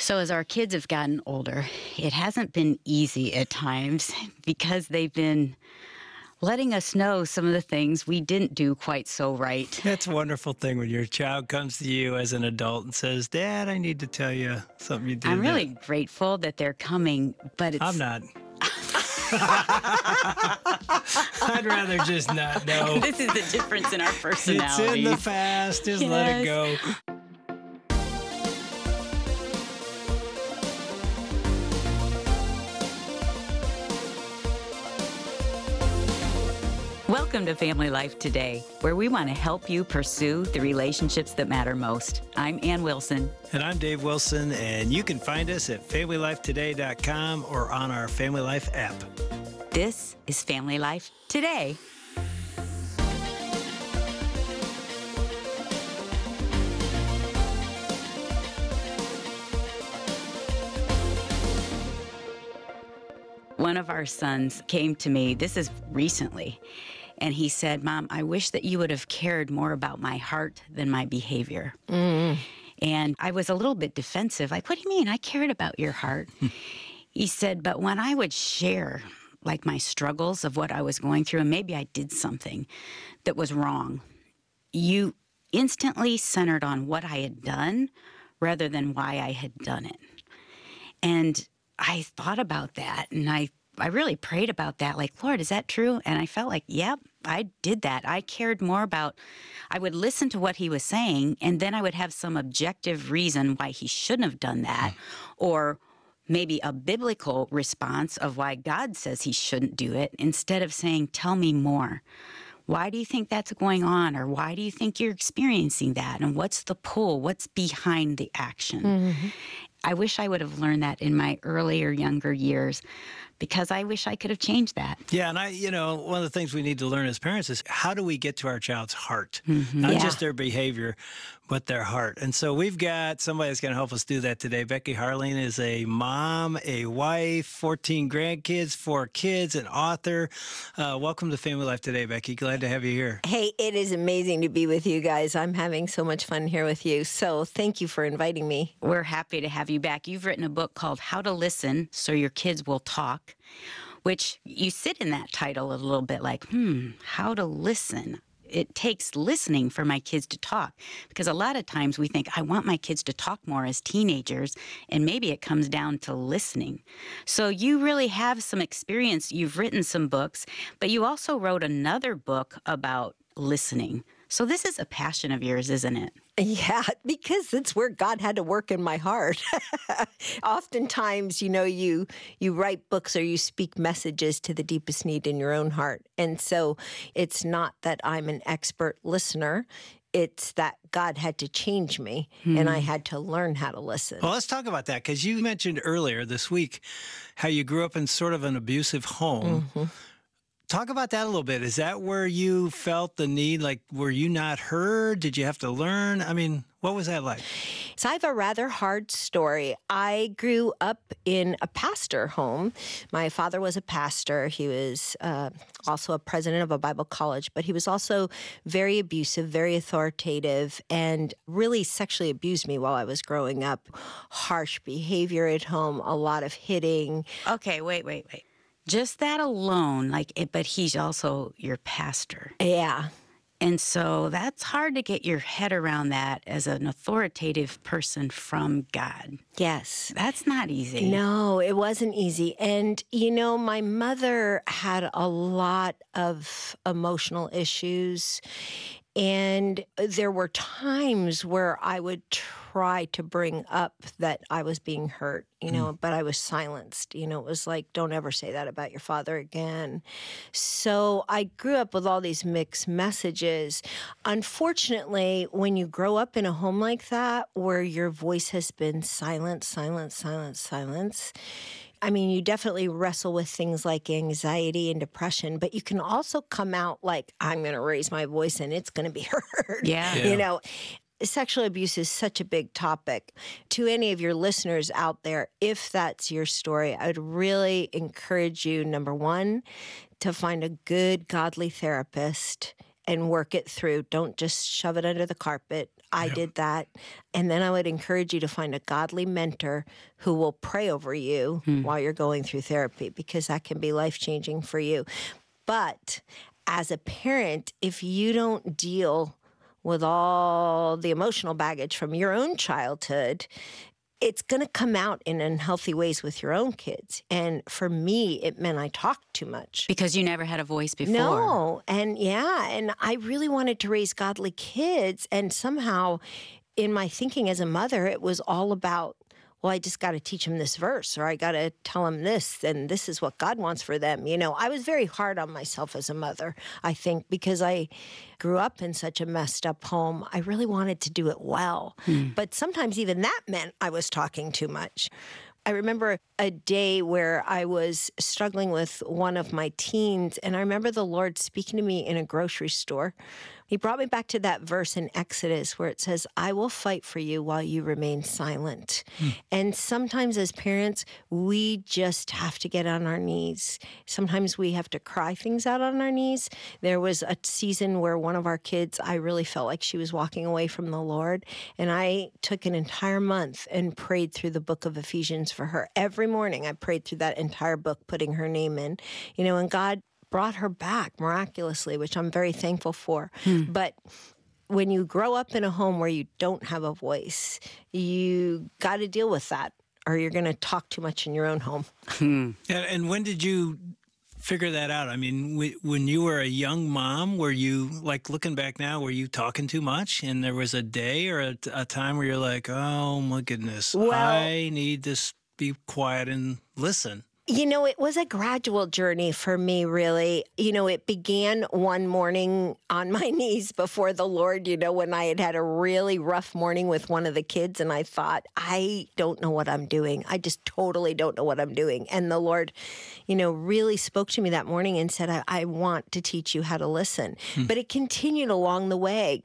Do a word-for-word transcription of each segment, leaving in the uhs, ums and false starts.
So as our kids have gotten older, it hasn't been easy at times because they've been letting us know some of the things we didn't do quite so right. That's a wonderful thing when your child comes to you as an adult and says, Dad, I need to tell you something you did. I'm really that... grateful that they're coming, but it's... I'm not. I'd rather just not know. This is the difference in our personalities. It's in the past. Just yes. let it go. Welcome to Family Life Today, where we want to help you pursue the relationships that matter most. I'm Ann Wilson. And I'm Dave Wilson, and you can find us at family life today dot com or on our Family Life app. This is Family Life Today. One of our sons came to me, this is recently, and he said, Mom, I wish that you would have cared more about my heart than my behavior. Mm. And I was a little bit defensive, like, what do you mean? I cared about your heart. He said, but when I would share, like, my struggles of what I was going through, and maybe I did something that was wrong, you instantly centered on what I had done rather than why I had done it. And I thought about that, and I, I really prayed about that, like, Lord, is that true? And I felt like, yep, I did that. I cared more about, I would listen to what he was saying, and then I would have some objective reason why he shouldn't have done that, or maybe a biblical response of why God says he shouldn't do it, instead of saying, tell me more. Why do you think that's going on? Or why do you think you're experiencing that? And what's the pull? What's behind the action? Mm-hmm. I wish I would have learned that in my earlier, younger years, because I wish I could have changed that. Yeah, and I, you know, one of the things we need to learn as parents is how do we get to our child's heart? Mm-hmm. Not yeah. just their behavior, but their heart. And so we've got somebody that's going to help us do that today. Becky Harling is a mom, a wife, fourteen grandkids, four kids, an author. Uh, welcome to Family Life Today, Becky. Glad to have you here. Hey, it is amazing to be with you guys. I'm having so much fun here with you. So thank you for inviting me. We're happy to have you back. You've written a book called How to Listen So Your Kids Will Talk, which you sit in that title a little bit like, hmm, how to listen. It takes listening for my kids to talk, because a lot of times we think, I want my kids to talk more as teenagers, and maybe it comes down to listening. So you really have some experience. You've written some books, but you also wrote another book about listening. So this is a passion of yours, isn't it? Yeah, because it's where God had to work in my heart. Oftentimes, you know, you you write books or you speak messages to the deepest need in your own heart. And so it's not that I'm an expert listener. It's that God had to change me, hmm. and I had to learn how to listen. Well, let's talk about that, because you mentioned earlier this week how you grew up in sort of an abusive home. Mm-hmm. Talk about that a little bit. Is that where you felt the need? Like, were you not heard? Did you have to learn? I mean, what was that like? So I have a rather hard story. I grew up in a pastor home. My father was a pastor. He was uh, also a president of a Bible college, but he was also very abusive, very authoritative, and really sexually abused me while I was growing up. Harsh behavior at home, a lot of hitting. Okay, wait, wait, wait. Just that alone, like, it, but he's also your pastor. Yeah. And so that's hard to get your head around that as an authoritative person from God. Yes. That's not easy. No, it wasn't easy. And, you know, my mother had a lot of emotional issues. And there were times where I would try to bring up that I was being hurt, you know, mm. but I was silenced. You know, it was like, don't ever say that about your father again. So I grew up with all these mixed messages. Unfortunately, when you grow up in a home like that, where your voice has been silence, silence, silence, silence, I mean, you definitely wrestle with things like anxiety and depression, but you can also come out like, I'm going to raise my voice and it's going to be heard. Yeah. Yeah. You know, sexual abuse is such a big topic. To any of your listeners out there, if that's your story, I would really encourage you, number one, to find a good, godly therapist and work it through. Don't just shove it under the carpet. I Yeah. did that. And then I would encourage you to find a godly mentor who will pray over you Hmm. while you're going through therapy, because that can be life-changing for you. But as a parent, if you don't deal with all the emotional baggage from your own childhood, it's going to come out in unhealthy ways with your own kids. And for me, it meant I talked too much. Because you never had a voice before. No. And yeah, and I really wanted to raise godly kids. And somehow in my thinking as a mother, it was all about, well, I just got to teach them this verse, or I got to tell them this, and this is what God wants for them. You know, I was very hard on myself as a mother, I think, because I grew up in such a messed up home. I really wanted to do it well. Hmm. But sometimes even that meant I was talking too much. I remember a day where I was struggling with one of my teens, and I remember the Lord speaking to me in a grocery store. He brought me back to that verse in Exodus where it says, I will fight for you while you remain silent. Hmm. And sometimes as parents, we just have to get on our knees. Sometimes we have to cry things out on our knees. There was a season where one of our kids, I really felt like she was walking away from the Lord. And I took an entire month and prayed through the book of Ephesians for her. Every morning I prayed through that entire book, putting her name in. You know, and God brought her back miraculously, which I'm very thankful for. Hmm. But when you grow up in a home where you don't have a voice, you got to deal with that, or you're going to talk too much in your own home. Hmm. And, and when did you figure that out? I mean, w- when you were a young mom, were you, like looking back now, were you talking too much? And there was a day or a, a time where you're like, oh my goodness, well, I need to be quiet and listen. You know, it was a gradual journey for me, really. You know, it began one morning on my knees before the Lord, you know, when I had had a really rough morning with one of the kids, and I thought, I don't know what I'm doing. I just totally don't know what I'm doing. And the Lord, you know, really spoke to me that morning and said, I, I want to teach you how to listen. Hmm. But it continued along the way.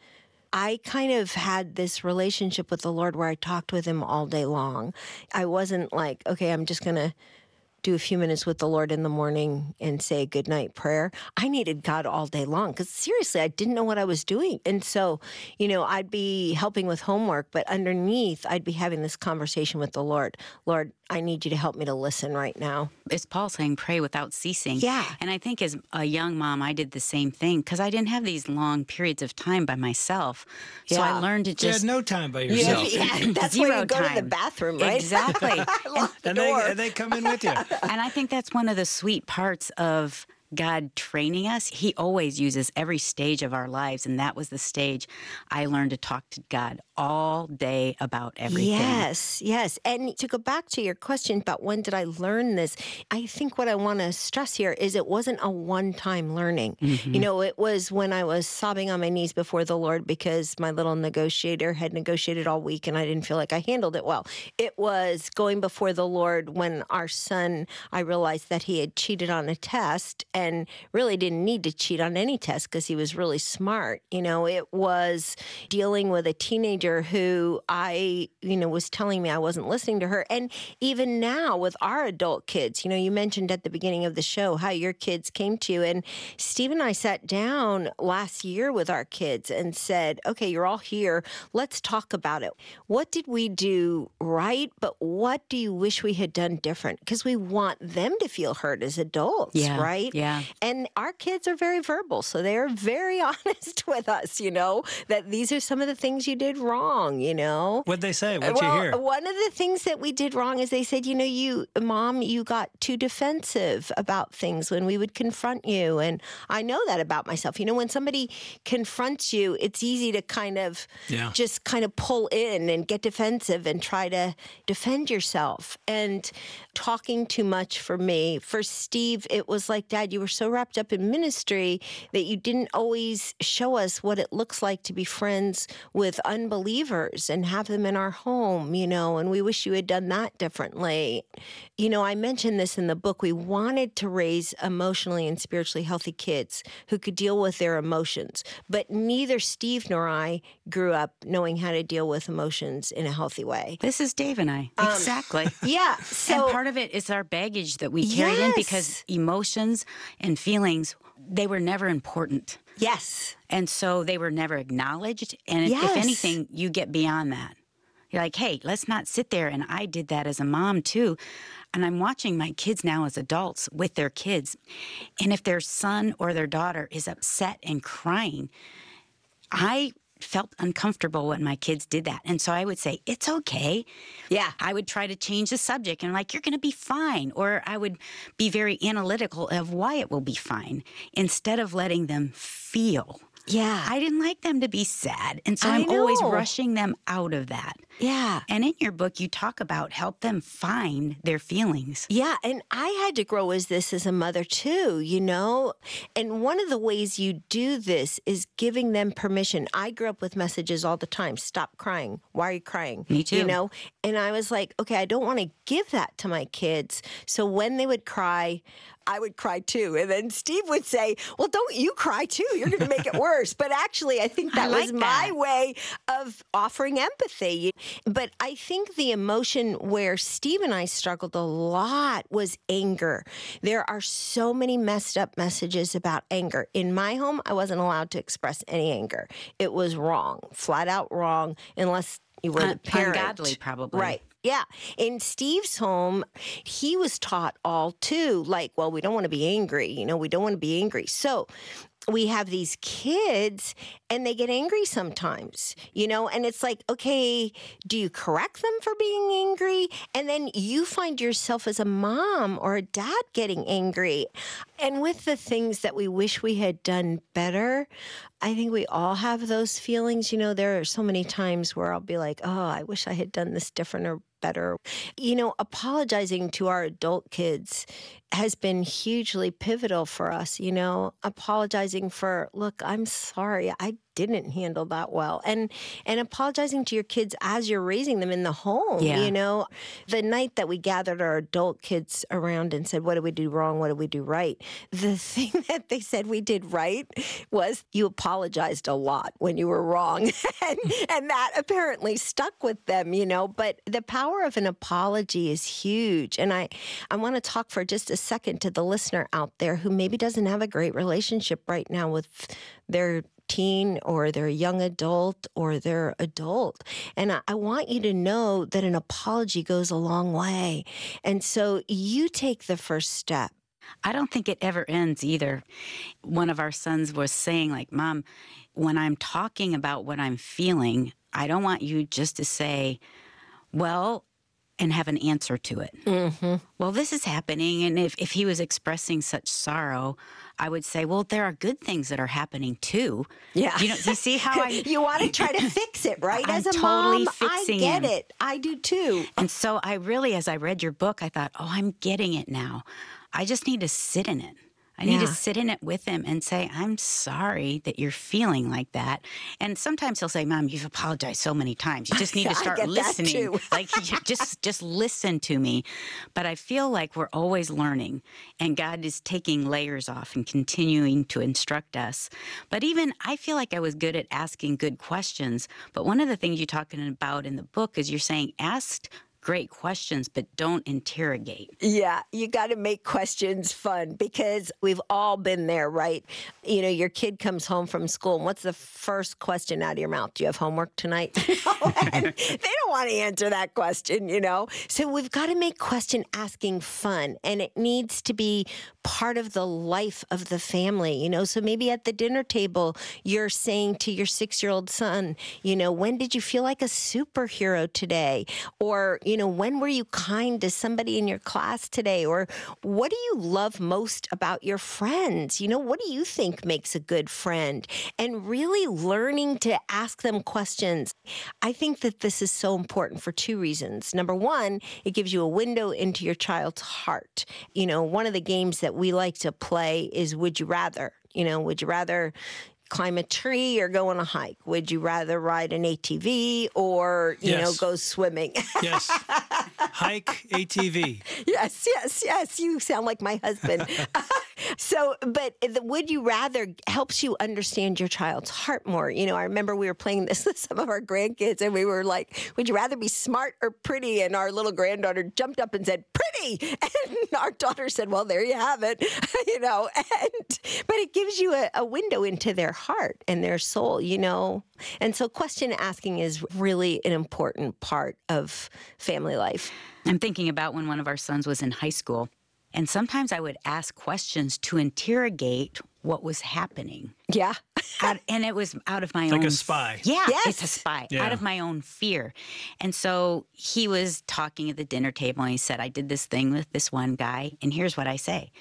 I kind of had this relationship with the Lord where I talked with him all day long. I wasn't like, okay, I'm just going to do a few minutes with the Lord in the morning and say a goodnight prayer. I needed God all day long because seriously, I didn't know what I was doing. And so, you know, I'd be helping with homework, but underneath, I'd be having this conversation with the Lord. Lord, I need you to help me to listen right now. It's Paul saying pray without ceasing. Yeah. And I think as a young mom, I did the same thing because I didn't have these long periods of time by myself. So Yeah. I learned to You just... had no time by yourself. Yeah, yeah, that's Zero where you go time. to the bathroom, right? Exactly. Lock the And they, door. and they come in with you. And I think that's one of the sweet parts of God training us. He always uses every stage of our lives, and that was the stage I learned to talk to God all day about everything. Yes, yes. And to go back to your question about when did I learn this, I think what I want to stress here is it wasn't a one-time learning. Mm-hmm. You know, it was when I was sobbing on my knees before the Lord because my little negotiator had negotiated all week and I didn't feel like I handled it well. It was going before the Lord when our son, I realized that he had cheated on a test and really didn't need to cheat on any test because he was really smart. You know, it was dealing with a teenager who I, you know, was telling me I wasn't listening to her. And even now with our adult kids, you know, you mentioned at the beginning of the show how your kids came to you. And Steve and I sat down last year with our kids and said, okay, you're all here. Let's talk about it. What did we do right? But what do you wish we had done different? Because we want them to feel heard as adults, Yeah, right? yeah. And our kids are very verbal, so they're very honest with us, you know, that these are some of the things you did wrong, you know. What'd they say? What'd well, you hear? One of the things that we did wrong is they said, you know, you, Mom, you got too defensive about things when we would confront you. And I know that about myself. You know, when somebody confronts you, it's easy to kind of Yeah. just kind of pull in and get defensive and try to defend yourself. And talking too much for me, for Steve, it was like, Dad, you were so wrapped up in ministry that you didn't always show us what it looks like to be friends with unbelievers and have them in our home, you know, and we wish you had done that differently. You know, I mentioned this in the book. We wanted to raise emotionally and spiritually healthy kids who could deal with their emotions, but neither Steve nor I grew up knowing how to deal with emotions in a healthy way. This is Dave and I. Exactly. Yeah. So and part of it is our baggage that we carried in because Yes. emotions and feelings, they were never important. Yes. And so they were never acknowledged. And if, Yes. if anything, you get beyond that. You're like, hey, let's not sit there. And I did that as a mom, too. And I'm watching my kids now as adults with their kids. And if their son or their daughter is upset and crying, I felt uncomfortable when my kids did that. And so I would say, it's okay. Yeah. I would try to change the subject and like, you're going to be fine. Or I would be very analytical of why it will be fine instead of letting them feel. Yeah. I didn't like them to be sad. And so I I'm always know. rushing them out of that. Yeah. And in your book, you talk about help them find their feelings. Yeah, and I had to grow as this as a mother too, you know? And one of the ways you do this is giving them permission. I grew up with messages all the time. Stop crying. Why are you crying? Me too. You know? And I was like, okay, I don't want to give that to my kids. So when they would cry, I would cry too. And then Steve would say, well, don't you cry too. You're going to make it worse. But actually, I think that I like was my that. way of offering empathy. But I think the emotion where Steve and I struggled a lot was anger. There are so many messed up messages about anger. In my home, I wasn't allowed to express any anger. It was wrong, flat out wrong, unless you were Un- the parent. ungodly, probably. Right. Yeah. In Steve's home, he was taught all too, like, well, we don't want to be angry. You know, we don't want to be angry. So we have these kids and they get angry sometimes, you know, and it's like, okay, do you correct them for being angry? And then you find yourself as a mom or a dad getting angry. And with the things that we wish we had done better, I think we all have those feelings. You know, there are so many times where I'll be like, oh, I wish I had done this different or better. You know, apologizing to our adult kids has been hugely pivotal for us, you know, apologizing for, look, I'm sorry, I didn't handle that well. And and apologizing to your kids as you're raising them in the home, Yeah. you know. The night that we gathered our adult kids around and said, what did we do wrong? What did we do right? The thing that they said we did right was you apologized a lot when you were wrong. and, and that apparently stuck with them, you know. But the power of an apology is huge. And I, I want to talk for just a second to the listener out there who maybe doesn't have a great relationship right now with their teen or their young adult or their adult. And I, I want you to know that an apology goes a long way. And so you take the first step. I don't think it ever ends either. One of our sons was saying, like, Mom, when I'm talking about what I'm feeling, I don't want you just to say, well, and have an answer to it. Mm-hmm. Well, this is happening. And if, if he was expressing such sorrow, I would say, well, there are good things that are happening too. Yeah. You know, you see how I... you want to try to fix it, right? I'm As a totally mom, fixing I get him. it. I do too. And so I really, as I read your book, I thought, oh, I'm getting it now. I just need to sit in it. I need Yeah. to sit in it with him and say, I'm sorry that you're feeling like that. And sometimes he'll say, Mom, you've apologized so many times. You just need I to start get that listening. too. Like, you just, just listen to me. But I feel like we're always learning, and God is taking layers off and continuing to instruct us. But even I feel like I was good at asking good questions. But one of the things you're talking about in the book is you're saying, ask great questions, but don't interrogate. Yeah, you got to make questions fun because we've all been there, right? You know, your kid comes home from school, and what's the first question out of your mouth? Do you have homework tonight? And they don't want to answer that question, you know? So we've got to make question asking fun, and it needs to be part of the life of the family, you know? So maybe at the dinner table, you're saying to your six-year-old son, you know, when did you feel like a superhero today? Or, you know, when were you kind to somebody in your class today? Or what do you love most about your friends? You know, what do you think makes a good friend? And really learning to ask them questions. I think that this is so important for two reasons. Number one, it gives you a window into your child's heart. You know, one of the games that we like to play is Would You Rather? You know, would you rather climb a tree or go on a hike? Would you rather ride an A T V or, you Yes. know, go swimming? Yes. Hike, A T V. Yes, yes, yes. You sound like my husband. So, but the would you rather helps you understand your child's heart more. You know, I remember we were playing this with some of our grandkids and we were like, would you rather be smart or pretty? And our little granddaughter jumped up and said, pretty. And our daughter said, well, there you have it. You know, and, but it gives you a, a window into their heart and their soul, you know. And so question asking is really an important part of family life. I'm thinking about when one of our sons was in high school. And sometimes I would ask questions to interrogate what was happening. Yeah. out, and it was out of my like own... Like a spy. Yeah, Yes. it's a spy. Yeah. Out of my own fear. And so he was talking at the dinner table and he said, I did this thing with this one guy. And here's what I say.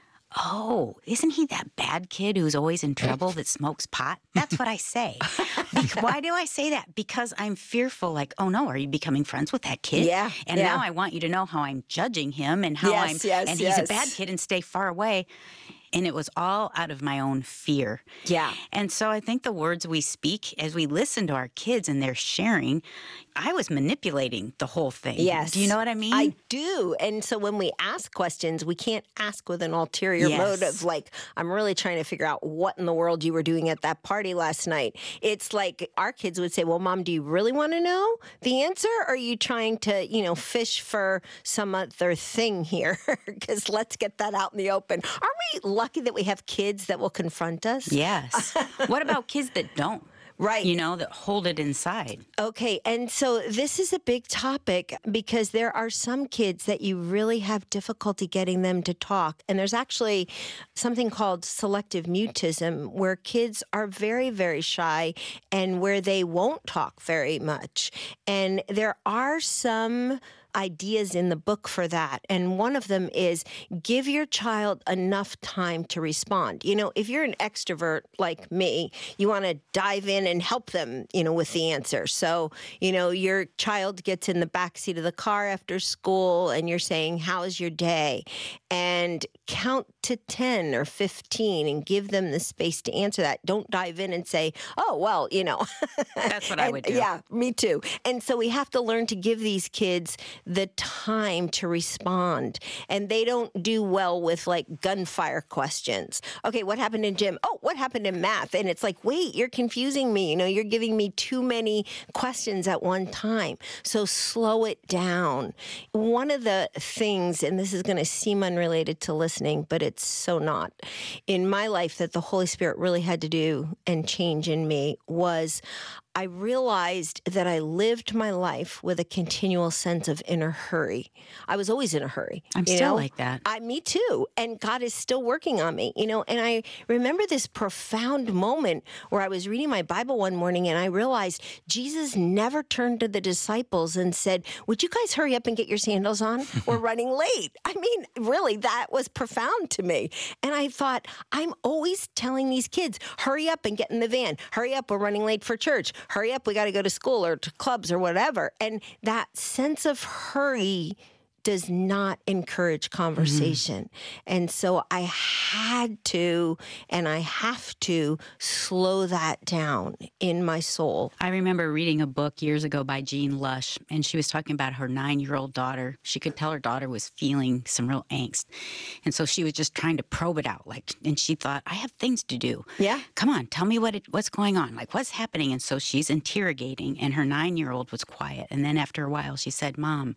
Oh, isn't he that bad kid who's always in trouble that smokes pot? That's what I say. Be- Why do I say that? Because I'm fearful, like, oh no, are you becoming friends with that kid? Yeah, And yeah. now I want you to know how I'm judging him and how Yes, I'm, yes, and yes. he's a bad kid and stay far away. And it was all out of my own fear. Yeah. And so I think the words we speak as we listen to our kids and they're sharing, I was manipulating the whole thing. Yes. Do you know what I mean? I do. And so when we ask questions, we can't ask with an ulterior Yes. motive. Like, I'm really trying to figure out what in the world you were doing at that party last night. It's like our kids would say, well, Mom, do you really want to know the answer? Or are you trying to, you know, fish for some other thing here? Because let's get that out in the open. Aren't we lucky that we have kids that will confront us? Yes. What about kids that don't? Right. You know, that hold it inside. Okay, and so this is a big topic because there are some kids that you really have difficulty getting them to talk. And there's actually something called selective mutism where kids are very, very shy and where they won't talk very much. And there are some ideas in the book for that. And one of them is give your child enough time to respond. You know, if you're an extrovert like me, you want to dive in and help them, you know, with the answer. So, you know, your child gets in the backseat of the car after school and you're saying, how is your day? And count to ten or fifteen and give them the space to answer that. Don't dive in and say, oh, well, you know. That's what I And- would do. Yeah, me too. And so we have to learn to give these kids the time to respond. And they don't do well with like gunfire questions. Okay, what happened in gym? Oh, what happened in math? And it's like, wait, you're confusing me. You know, you're giving me too many questions at one time. So slow it down. One of the things, and this is going to seem unrelated to listening, but it's so not, in my life that the Holy Spirit really had to do and change in me was I realized that I lived my life with a continual sense of in a hurry. I was always in a hurry. I'm you still know? like that. I, me too. And God is still working on me, you know. And I remember this profound moment where I was reading my Bible one morning and I realized Jesus never turned to the disciples and said, would you guys hurry up and get your sandals on? We're running late. I mean, really, that was profound to me. And I thought, I'm always telling these kids, hurry up and get in the van. Hurry up, we're running late for church. Hurry up, we got to go to school or to clubs or whatever. And that sense of hurry does not encourage conversation. Mm-hmm. And so I had to, and I have to slow that down in my soul. I remember reading a book years ago by Jean Lush, and she was talking about her nine-year-old daughter. She could tell her daughter was feeling some real angst. And so she was just trying to probe it out. Like, and she thought, I have things to do. Yeah. Come on, tell me what it, what's going on. Like, what's happening? And so she's interrogating, and her nine-year-old was quiet. And then after a while, she said, Mom,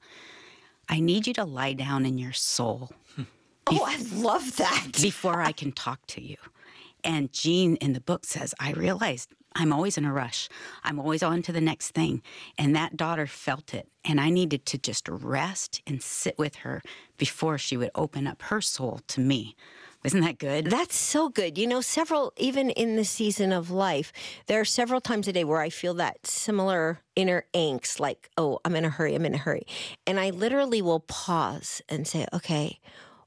I need you to lie down in your soul. Oh, I love that. Before I can talk to you. And Jean in the book says, I realized I'm always in a rush. I'm always on to the next thing. And that daughter felt it. And I needed to just rest and sit with her before she would open up her soul to me. Isn't that good? That's so good. You know, several, even in the season of life, there are several times a day where I feel that similar inner angst, like, oh, I'm in a hurry, I'm in a hurry. And I literally will pause and say, okay,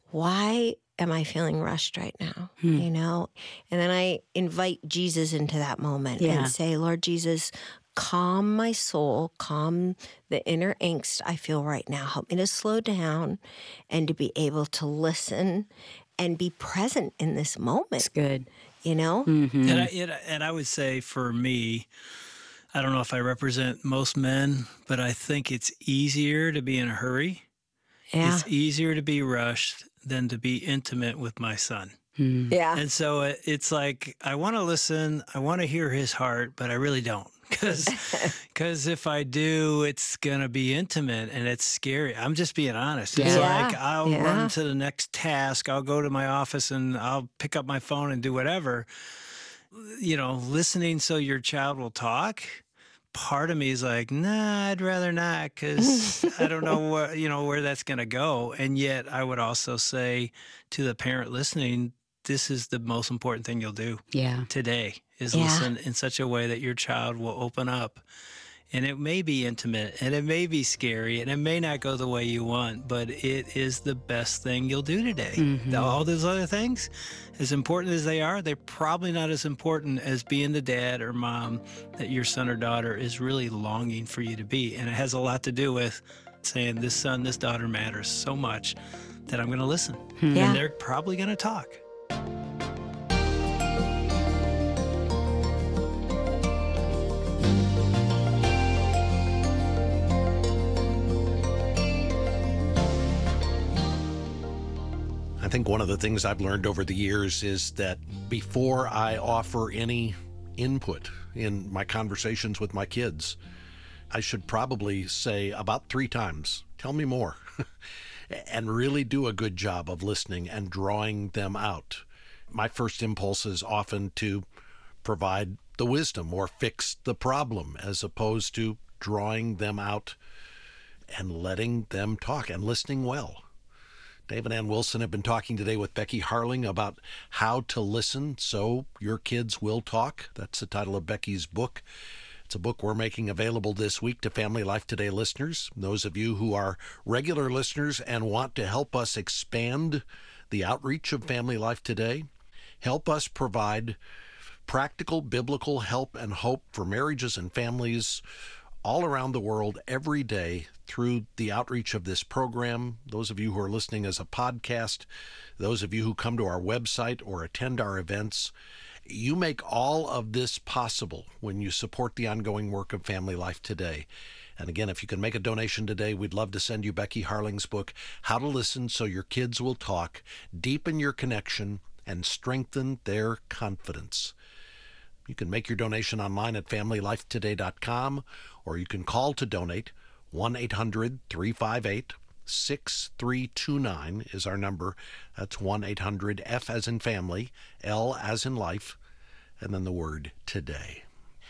why am I feeling rushed right now? Hmm. You know? And then I invite Jesus into that moment Yeah. and say, Lord Jesus, calm my soul, calm the inner angst I feel right now. Help me to slow down and to be able to listen and be present in this moment. It's good. You know? Mm-hmm. And, I, it, and I would say for me, I don't know if I represent most men, but I think it's easier to be in a hurry. Yeah. It's easier to be rushed than to be intimate with my son. Yeah. And so it- it's like, I want to listen, I want to hear his heart, but I really don't. Because if I do, it's going to be intimate and it's scary. I'm just being honest. It's Yeah. like, I'll Yeah. run to the next task. I'll go to my office and I'll pick up my phone and do whatever. You know, listening so your child will talk. Part of me is like, nah, I'd rather not, because I don't know where, you know, where that's going to go. And yet I would also say to the parent listening, this is the most important thing you'll do Yeah. today, is Yeah. listen in such a way that your child will open up. And it may be intimate and it may be scary and it may not go the way you want, but it is the best thing you'll do today. Mhm. All those other things, as important as they are, they're probably not as important as being the dad or mom that your son or daughter is really longing for you to be. And it has a lot to do with saying, this son, this daughter matters so much that I'm going to listen. Yeah. And they're probably going to talk. I think one of the things I've learned over the years is that before I offer any input in my conversations with my kids, I should probably say about three times, tell me more, and really do a good job of listening and drawing them out. My first impulse is often to provide the wisdom or fix the problem, as opposed to drawing them out and letting them talk and listening well. Dave and Ann Wilson have been talking today with Becky Harling about how to listen so your kids will talk. That's the title of Becky's book. It's a book we're making available this week to Family Life Today listeners. Those of you who are regular listeners and want to help us expand the outreach of Family Life Today, help us provide practical biblical help and hope for marriages and families all around the world every day through the outreach of this program. Those of you who are listening as a podcast, those of you who come to our website or attend our events, you make all of this possible when you support the ongoing work of Family Life Today. And again, if you can make a donation today, we'd love to send you Becky Harling's book, How to Listen So Your Kids Will Talk, deepen your connection and strengthen their confidence. You can make your donation online at family life today dot com, or you can call to donate. one eight hundred three five eight six three two nine is our number. That's one eight hundred F as in family, L as in life, and then the word today.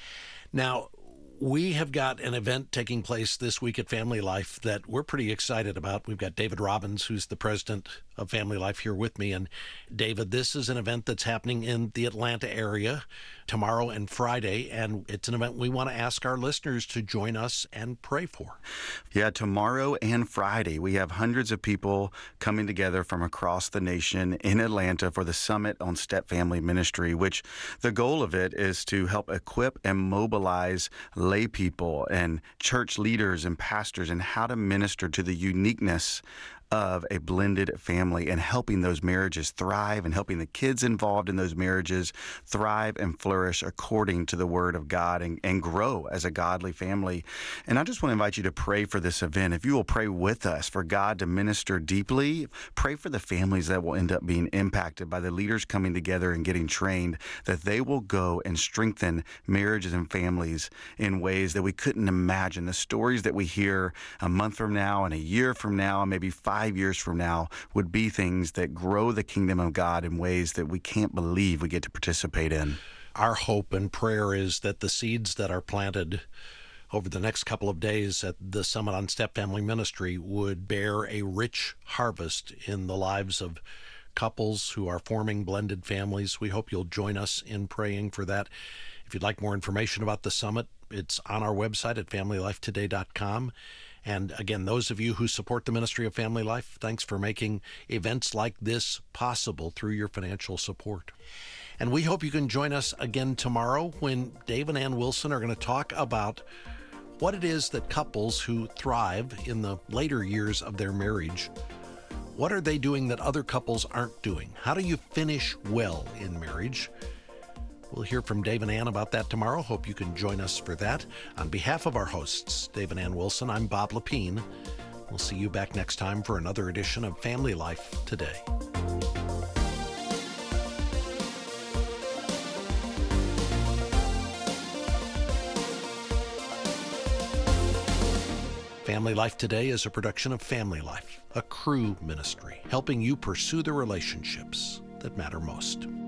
Now, we have got an event taking place this week at Family Life that we're pretty excited about. We've got David Robbins, who's the president of Family Life, here with me. And David, this is an event that's happening in the Atlanta area tomorrow and Friday, and it's an event we want to ask our listeners to join us and pray for. Yeah, tomorrow and Friday, we have hundreds of people coming together from across the nation in Atlanta for the Summit on Step Family Ministry, which the goal of it is to help equip and mobilize lay people and church leaders and pastors in how to minister to the uniqueness of a blended family and helping those marriages thrive and helping the kids involved in those marriages thrive and flourish according to the Word of God and, and grow as a godly family. And I just want to invite you to pray for this event. If you will pray with us for God to minister deeply, pray for the families that will end up being impacted by the leaders coming together and getting trained, that they will go and strengthen marriages and families in ways that we couldn't imagine. The stories that we hear a month from now and a year from now and maybe five Five years from now would be things that grow the kingdom of God in ways that we can't believe we get to participate in. Our hope and prayer is that the seeds that are planted over the next couple of days at the Summit on Step Family Ministry would bear a rich harvest in the lives of couples who are forming blended families. We hope you'll join us in praying for that. If you'd like more information about the summit, it's on our website at family life today dot com. And again, those of you who support the ministry of Family Life, thanks for making events like this possible through your financial support. And we hope you can join us again tomorrow when Dave and Ann Wilson are going to talk about what it is that couples who thrive in the later years of their marriage, what are they doing that other couples aren't doing? How do you finish well in marriage? We'll hear from Dave and Ann about that tomorrow. Hope you can join us for that. On behalf of our hosts, Dave and Ann Wilson, I'm Bob Lepine. We'll see you back next time for another edition of Family Life Today. Family Life Today is a production of Family Life, a Cru ministry, helping you pursue the relationships that matter most.